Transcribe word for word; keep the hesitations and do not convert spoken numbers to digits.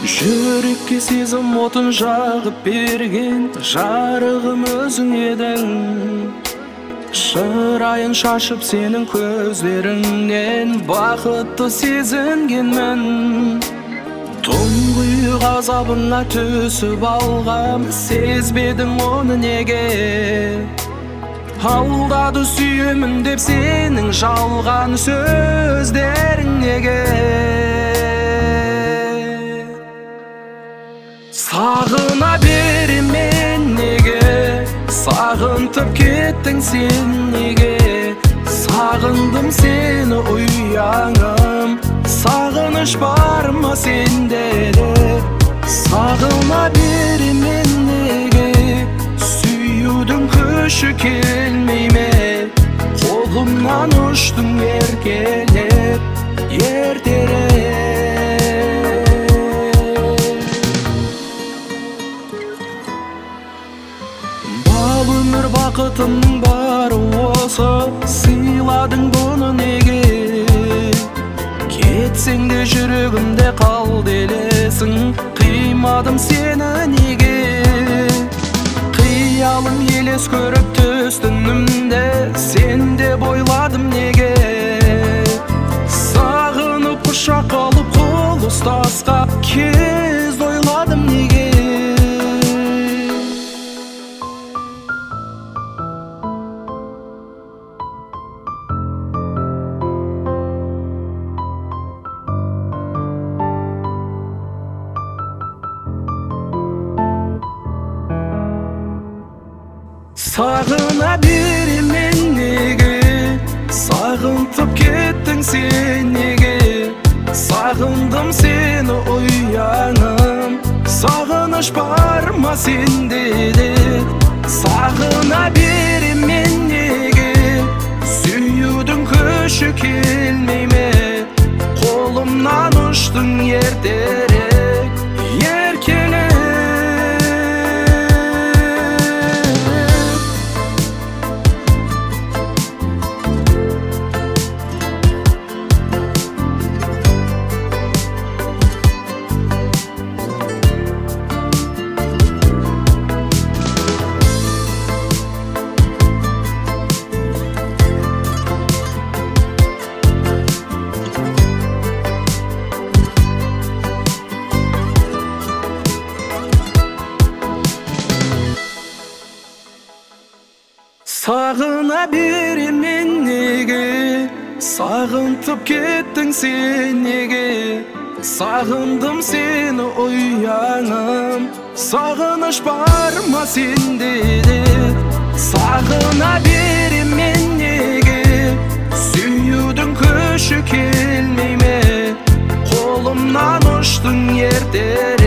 Жүрекке сезім отын жағып берген жарығым өзің едің. Шырайын шашып сенің көздеріңнен бақытты сезінгенмін. Тұңғиық азабыңа түсіп алғам, сезбедің оны неге? Алдады сүйемін деп сенің жалған сөздерің неге? Сағына беремен неге? Сағынтып кеттің сен неге? Сағындым сені ұяңым, сағыныш бар ма сенде де? Сағына беремен неге? Сүюдің күші келмей ме? Қолымнан ұштың еркелеп, ертерек. Бал өмір бақытым бар осы, сыйладың бұны неге? Кетсең де жүрегімде қал делесің, қимадым сені неге? Қиялым елес көріп түс түнімде, сен де бойладым неге? Сағынып құшақ алып қол ұстасқап кез ойладым неге? Сағына беремен неге? Сағынтып кеттің сен неге? Сағындым сені ұяңым, сағыныш бар ма сенде де? Сағына беремен неге? Сүюдің күші келмей ме? Қолымнан ұштың ертерек, еркелеп. Сағына беремен неге? Сағынтып кеттің сен неге? Сағындым сені ұяңым, сағыныш бар ма сенде де? Сағына беремен неге? Сүюдің күші келмей ме? Қолымнан ұштың ертерек.